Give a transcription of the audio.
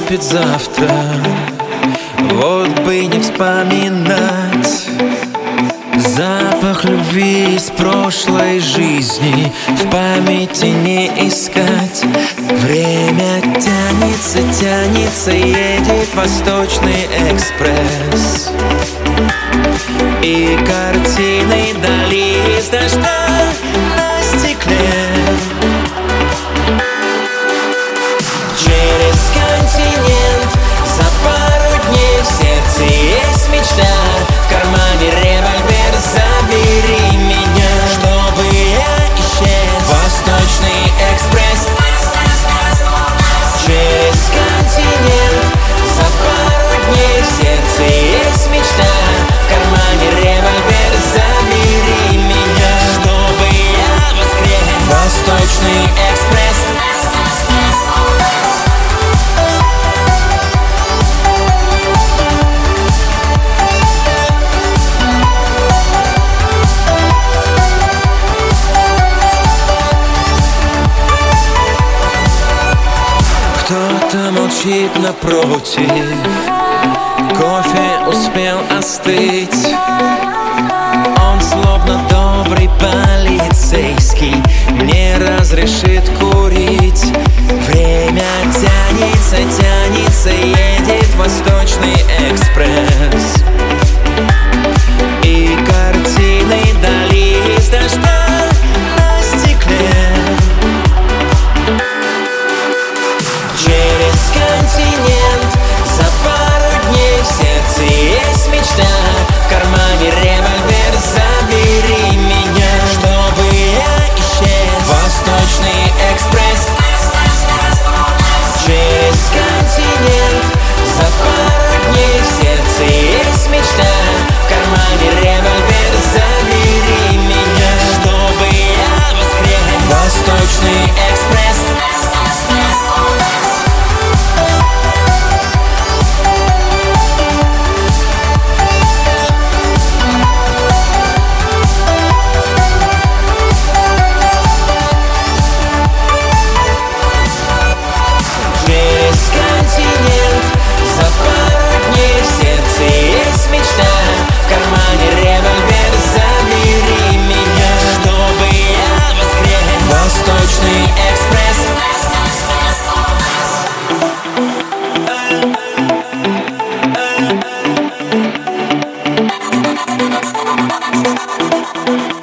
наступит завтра, вот бы не вспоминать запах любви из прошлой жизни, в памяти не искать. Время тянется, тянется, едет Восточный экспресс, и картины дали из дождя на стекле. Через континент за пару дней в сердце есть мечта, в кармане револьвер, забери меня, чтобы я исчез. Восточный экспресс. Через континент за пару дней в сердце есть мечта, в кармане револьвер, забери меня, чтобы я воскрес. Восточный экспресс. Кто-то молчит напротив, кофе успел остыть. Он словно добрый полицейский не разрешит курить. Время тянется, тянется, едет Восточный экспресс, и картины дали из дождя на стекле. Через континент за пару дней в сердце есть мечта, в кармане револьвер, забери меня, чтобы я исчез. Восточный экспресс. Через континент за пару дней в сердце есть мечта, в кармане револьвер, забери меня, чтобы я воскрес. Восточный экспресс. За пару дней в сердце есть мечта, в кармане револьвер, забери меня, чтобы я воскрес. Восточный экспресс.